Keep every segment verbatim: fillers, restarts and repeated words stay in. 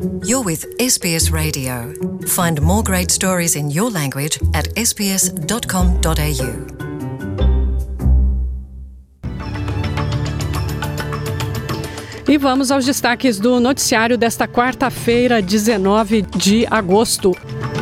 You're with S B S Radio. Find more great stories in your language at s b s dot com dot a u. E vamos aos destaques do noticiário desta quarta-feira, dezenove de agosto.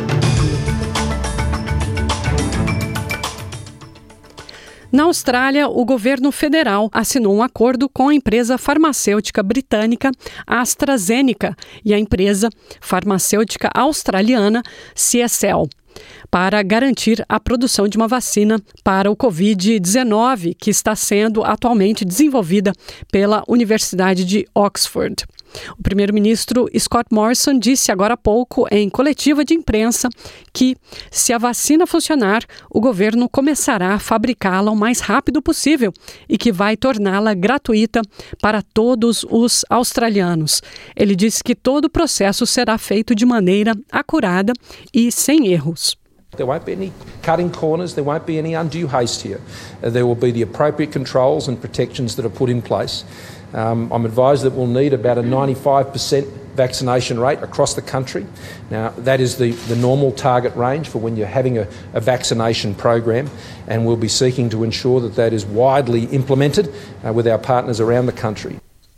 Na Austrália, o governo federal assinou um acordo com a empresa farmacêutica britânica AstraZeneca e a empresa farmacêutica australiana C S L para garantir a produção de uma vacina para o covid dezenove, que está sendo atualmente desenvolvida pela Universidade de Oxford. O primeiro-ministro Scott Morrison disse agora há pouco em coletiva de imprensa que, se a vacina funcionar, o governo começará a fabricá-la o mais rápido possível e que vai torná-la gratuita para todos os australianos. Ele disse que todo o processo será feito de maneira acurada e sem erros. There won't be any cutting corners, there won't be any undue haste here. Uh, there will be the appropriate controls and protections that are put in place. Um, I'm advised that we'll need about a ninety-five percent vaccination rate across the country. Now, that is the, the normal target range for when you're having a, a vaccination program, and we'll be seeking to ensure that that is widely implemented uh, with our partners around the country.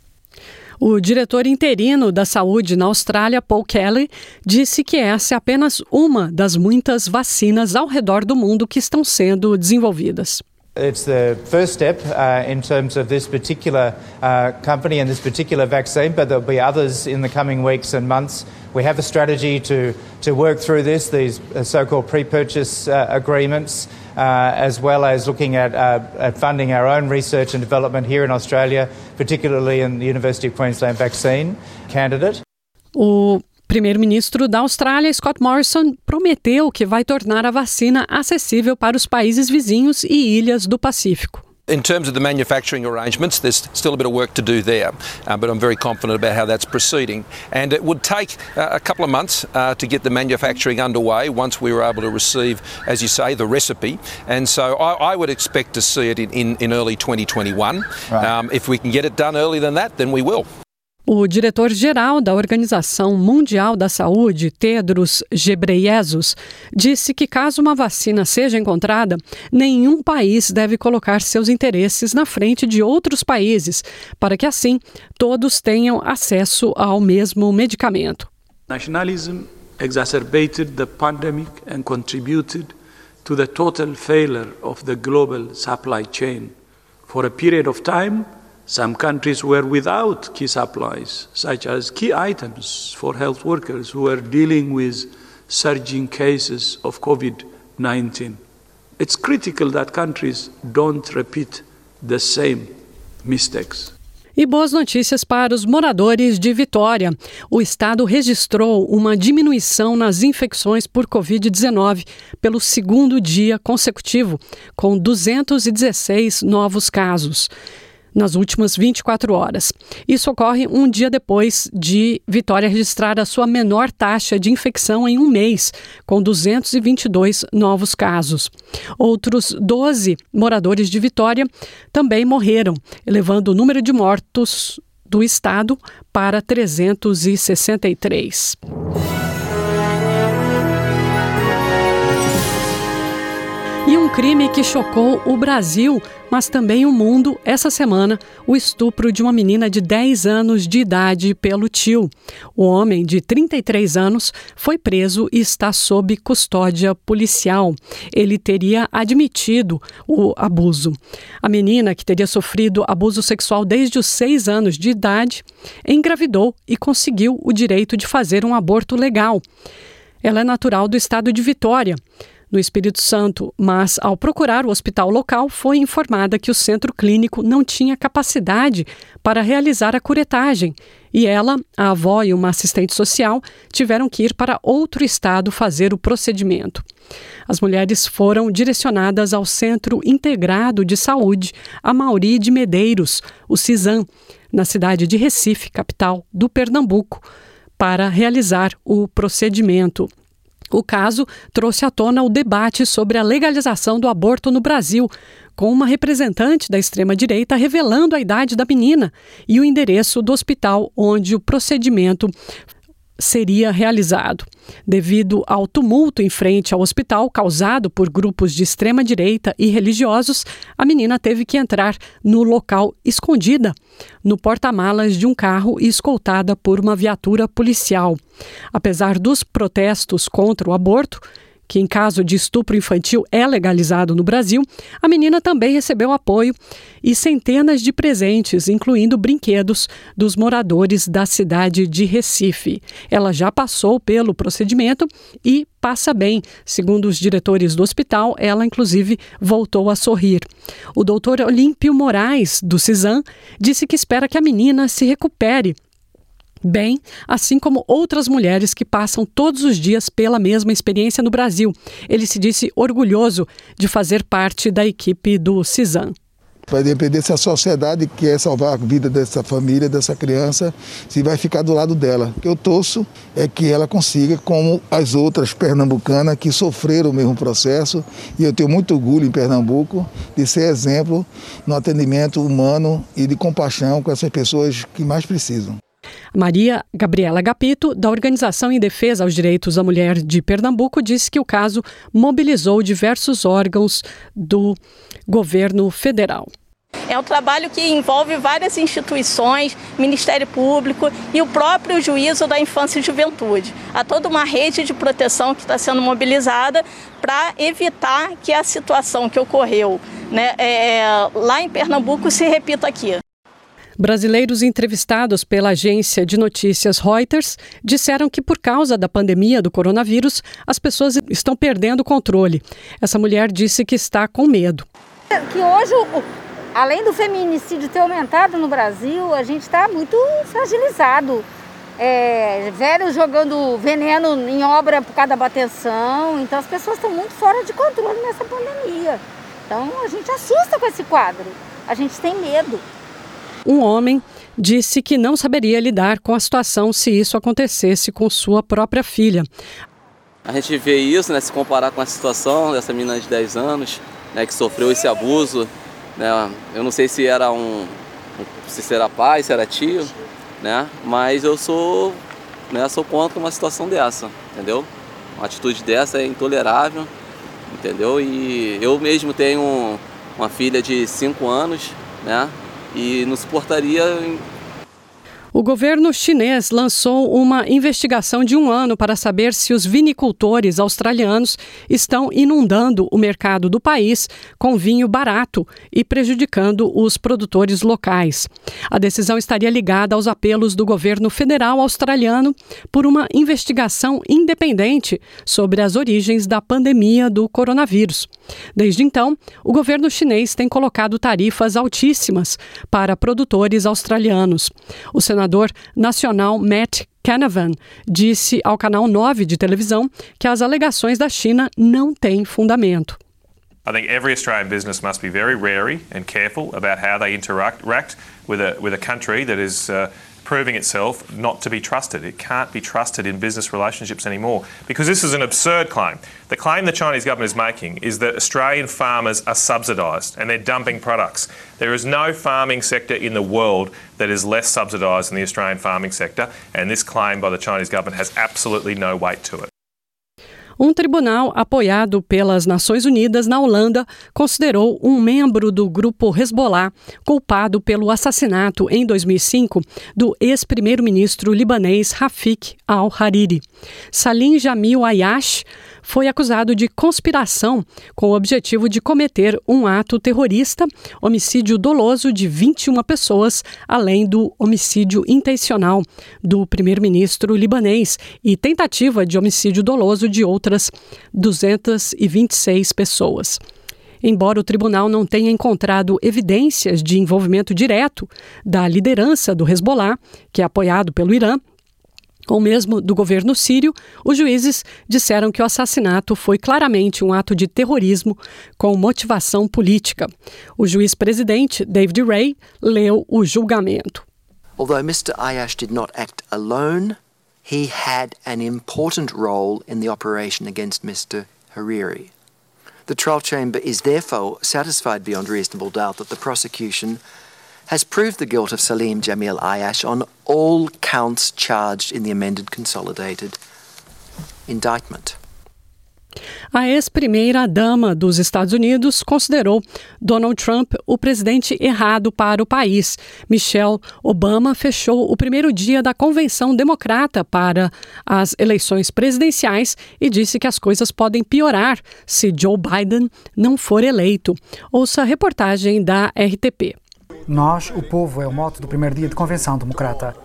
O diretor interino da saúde na Austrália, Paul Kelly, disse que essa é apenas uma das muitas vacinas ao redor do mundo que estão sendo desenvolvidas. It's the first step uh, in terms of this particular uh, company and this particular vaccine, but there'll be others in the coming weeks and months. We have a strategy to, to work through this, these so-called pre-purchase uh, agreements, uh, as well as looking at, uh, at funding our own research and development here in Australia, particularly in the University of Queensland vaccine candidate. O primeiro-ministro da Austrália, Scott Morrison, prometeu que vai tornar a vacina acessível para os países vizinhos e ilhas do Pacífico. In terms of the manufacturing arrangements, there's still a bit of work to do there, uh, but I'm very confident about how that's proceeding. And it would take uh, a couple of months uh, to get the manufacturing underway once we were able to receive, as you say, the recipe. And so I, I would expect to see it in, in, in early twenty twenty-one. Right. Um, if we can get it done earlier than that, then we will. O diretor-geral da Organização Mundial da Saúde, Tedros Ghebreyesus, disse que caso uma vacina seja encontrada, nenhum país deve colocar seus interesses na frente de outros países, para que assim todos tenham acesso ao mesmo medicamento. Nationalism exacerbated the pandemic and contributed to the total failure of the global supply chain. For a period of time, some countries were without key supplies, such as key items for health workers who were dealing with surging cases of covid nineteen. It's critical that countries don't repeat the same mistakes. E boas notícias para os moradores de Vitória. O estado registrou uma diminuição nas infecções por covid dezenove pelo segundo dia consecutivo, com duzentos e dezesseis novos casos nas últimas vinte e quatro horas. Isso ocorre um dia depois de Vitória registrar a sua menor taxa de infecção em um mês, com duzentos e vinte e dois novos casos. Outros doze moradores de Vitória também morreram, elevando o número de mortos do estado para trezentos e sessenta e três. E um crime que chocou o Brasil, mas também o mundo, essa semana, o estupro de uma menina de dez anos de idade pelo tio. O homem, de trinta e três anos, foi preso e está sob custódia policial. Ele teria admitido o abuso. A menina, que teria sofrido abuso sexual desde os seis anos de idade, engravidou e conseguiu o direito de fazer um aborto legal. Ela é natural do estado de Vitória, no Espírito Santo, mas ao procurar o hospital local foi informada que o centro clínico não tinha capacidade para realizar a curetagem e ela, a avó e uma assistente social tiveram que ir para outro estado fazer o procedimento. As mulheres foram direcionadas ao Centro Integrado de Saúde Amauri de Medeiros, o CISAM, na cidade de Recife, capital do Pernambuco, para realizar o procedimento. O caso trouxe à tona o debate sobre a legalização do aborto no Brasil, com uma representante da extrema-direita revelando a idade da menina e o endereço do hospital onde o procedimento seria realizado. Devido ao tumulto em frente ao hospital causado por grupos de extrema-direita e religiosos, a menina teve que entrar no local escondida, no porta-malas de um carro e escoltada por uma viatura policial. Apesar dos protestos contra o aborto, que em caso de estupro infantil é legalizado no Brasil, a menina também recebeu apoio e centenas de presentes, incluindo brinquedos dos moradores da cidade de Recife. Ela já passou pelo procedimento e passa bem. Segundo os diretores do hospital, ela inclusive voltou a sorrir. O doutor Olímpio Moraes, do CISAM, disse que espera que a menina se recupere bem, assim como outras mulheres que passam todos os dias pela mesma experiência no Brasil. Ele se disse orgulhoso de fazer parte da equipe do CISAM. Vai depender se a sociedade quer salvar a vida dessa família, dessa criança, se vai ficar do lado dela. O que eu torço é que ela consiga, como as outras pernambucanas que sofreram o mesmo processo, e eu tenho muito orgulho em Pernambuco de ser exemplo no atendimento humano e de compaixão com essas pessoas que mais precisam. Maria Gabriela Gapito, da Organização em Defesa aos Direitos da Mulher de Pernambuco, disse que o caso mobilizou diversos órgãos do governo federal. É um trabalho que envolve várias instituições, Ministério Público e o próprio Juízo da Infância e Juventude. Há toda uma rede de proteção que está sendo mobilizada para evitar que a situação que ocorreu, né, é, lá em Pernambuco se repita aqui. Brasileiros entrevistados pela agência de notícias Reuters disseram que, por causa da pandemia do coronavírus, as pessoas estão perdendo o controle. Essa mulher disse que está com medo. Que hoje, além do feminicídio ter aumentado no Brasil, a gente está muito fragilizado. É, velhos jogando veneno em obra por causa da bateção. Então as pessoas estão muito fora de controle nessa pandemia. Então a gente assusta com esse quadro. A gente tem medo. Um homem disse que não saberia lidar com a situação se isso acontecesse com sua própria filha. A gente vê isso, né, se comparar com a situação dessa menina de dez anos, né, que sofreu esse abuso. Né, eu não sei se era um, se era pai, se era tio, né, mas eu sou, né, sou contra uma situação dessa, entendeu? Uma atitude dessa é intolerável, entendeu? E eu mesmo tenho uma filha de cinco anos, né? E não suportaria. O governo chinês lançou uma investigação de um ano para saber se os vinicultores australianos estão inundando o mercado do país com vinho barato e prejudicando os produtores locais. A decisão estaria ligada aos apelos do governo federal australiano por uma investigação independente sobre as origens da pandemia do coronavírus. Desde então, o governo chinês tem colocado tarifas altíssimas para produtores australianos. O senador nacional Matt Canavan disse ao canal nove de televisão que as alegações da China não têm fundamento. I think every Australian business must be very wary and careful about how they interact with a with a country that is uh, proving itself not to be trusted. It can't be trusted in business relationships anymore because this is an absurd claim. The claim the Chinese government is making is that Australian farmers are subsidised and they're dumping products. There is no farming sector in the world that is less subsidised than the Australian farming sector, and this claim by the Chinese government has absolutely no weight to it. Um tribunal apoiado pelas Nações Unidas na Holanda considerou um membro do grupo Hezbollah culpado pelo assassinato em dois mil e cinco do ex-primeiro-ministro libanês Rafik al-Hariri. Salim Jamil Ayash foi acusado de conspiração com o objetivo de cometer um ato terrorista, homicídio doloso de vinte e uma pessoas, além do homicídio intencional do primeiro-ministro libanês e tentativa de homicídio doloso de outras duzentas e vinte e seis pessoas. Embora o tribunal não tenha encontrado evidências de envolvimento direto da liderança do Hezbollah, que é apoiado pelo Irã, ou mesmo do governo sírio, os juízes disseram que o assassinato foi claramente um ato de terrorismo com motivação política. O juiz-presidente, David Rae, leu o julgamento. Although mister Ayash did not act alone, he had an important role in the operation against mister Hariri. The trial chamber is therefore satisfied beyond reasonable doubt that the prosecution has proved the guilt of Salim Jamil Ayash on all counts charged in the amended consolidated indictment. A ex-primeira-dama dos Estados Unidos considerou Donald Trump o presidente errado para o país. Michelle Obama fechou o primeiro dia da convenção democrata para as eleições presidenciais e disse que as coisas podem piorar se Joe Biden não for eleito. Ouça a reportagem da R T P. Nós, o povo, é o mote do primeiro dia de convenção democrata.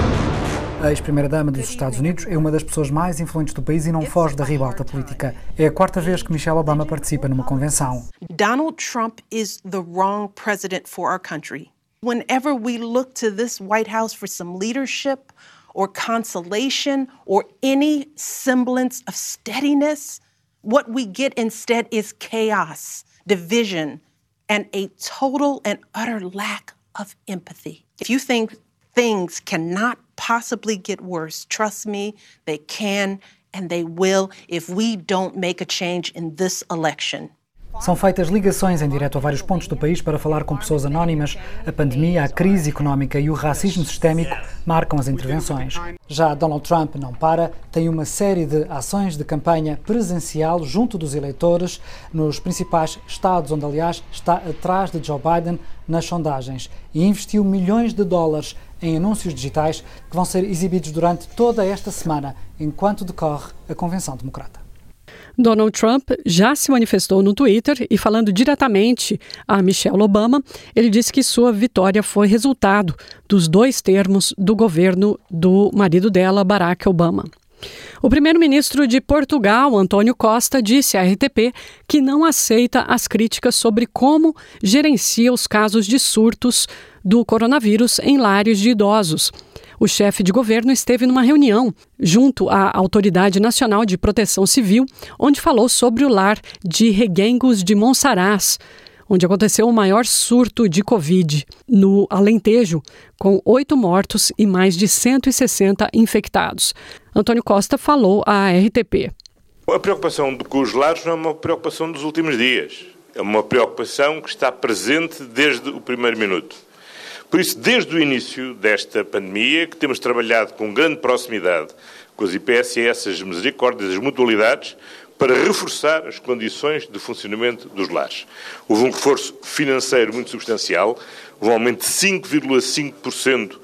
A ex-primeira-dama dos Estados Unidos é uma das pessoas mais influentes do país e não foge da ribalta política. É a quarta vez que Michelle Obama participa numa convenção. Donald Trump is the wrong president for our country. Whenever we look to this White House for some leadership or consolation or any semblance of steadiness, what we get instead is chaos, division, and a total and utter lack of empathy. If you think things cannot possibly get worse, trust me, they can and they will if we don't make a change in this election. São feitas ligações em direto a vários pontos do país para falar com pessoas anónimas. A pandemia, a crise económica e o racismo sistémico marcam as intervenções. Já Donald Trump não para, tem uma série de ações de campanha presencial junto dos eleitores nos principais estados, onde, aliás, está atrás de Joe Biden nas sondagens e investiu milhões de dólares em anúncios digitais que vão ser exibidos durante toda esta semana, enquanto decorre a Convenção Democrata. Donald Trump já se manifestou no Twitter e, falando diretamente a Michelle Obama, ele disse que sua vitória foi resultado dos dois termos do governo do marido dela, Barack Obama. O primeiro-ministro de Portugal, António Costa, disse à R T P que não aceita as críticas sobre como gerencia os casos de surtos do coronavírus em lares de idosos. O chefe de governo esteve numa reunião junto à Autoridade Nacional de Proteção Civil, onde falou sobre o lar de Reguengos de Monsaraz, onde aconteceu o maior surto de Covid no Alentejo, com oito mortos e mais de cento e sessenta infectados. Antônio Costa falou à R T P. A preocupação com os lares não é uma preocupação dos últimos dias. É uma preocupação que está presente desde o primeiro minuto. Por isso, desde o início desta pandemia, que temos trabalhado com grande proximidade com as I P S S, as misericórdias, as mutualidades, para reforçar as condições de funcionamento dos lares. Houve um reforço financeiro muito substancial, um aumento de cinco vírgula cinco por cento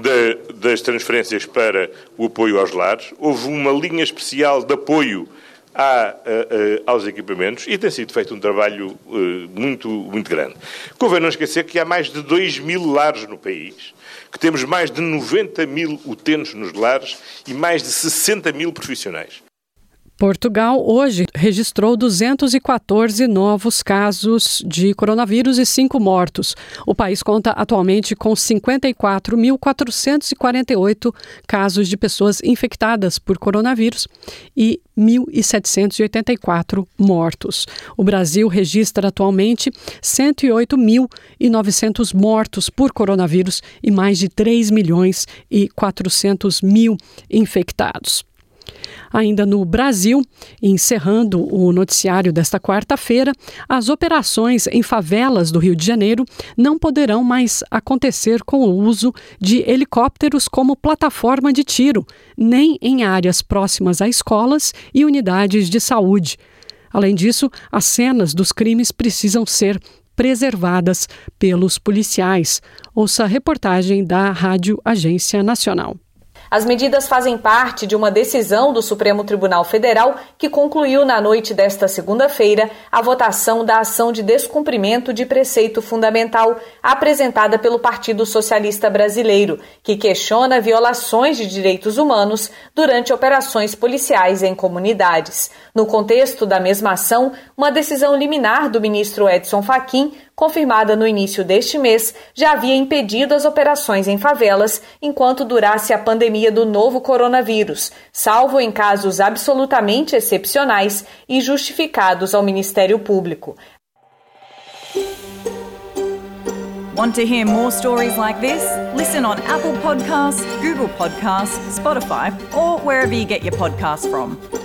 das transferências para o apoio aos lares, houve uma linha especial de apoio A, a, a, aos equipamentos e tem sido feito um trabalho uh, muito, muito grande. Convém não esquecer que há mais de dois mil lares no país, que temos mais de noventa mil utentes nos lares e mais de sessenta mil profissionais. Portugal hoje registrou duzentos e quatorze novos casos de coronavírus e cinco mortos. O país conta atualmente com cinquenta e quatro mil quatrocentos e quarenta e oito casos de pessoas infectadas por coronavírus e mil setecentos e oitenta e quatro mortos. O Brasil registra atualmente cento e oito mil e novecentos mortos por coronavírus e mais de três milhões e quatrocentos mil infectados. Ainda no Brasil, encerrando o noticiário desta quarta-feira, as operações em favelas do Rio de Janeiro não poderão mais acontecer com o uso de helicópteros como plataforma de tiro, nem em áreas próximas a escolas e unidades de saúde. Além disso, as cenas dos crimes precisam ser preservadas pelos policiais. Ouça a reportagem da Rádio Agência Nacional. As medidas fazem parte de uma decisão do Supremo Tribunal Federal que concluiu na noite desta segunda-feira a votação da ação de descumprimento de preceito fundamental apresentada pelo Partido Socialista Brasileiro, que questiona violações de direitos humanos durante operações policiais em comunidades. No contexto da mesma ação, uma decisão liminar do ministro Edson Fachin, confirmada no início deste mês, já havia impedido as operações em favelas enquanto durasse a pandemia do novo coronavírus, salvo em casos absolutamente excepcionais e justificados ao Ministério Público. Want to hear more stories like this? Listen on Apple Podcasts, Google Podcasts, Spotify, or wherever you get your podcasts from.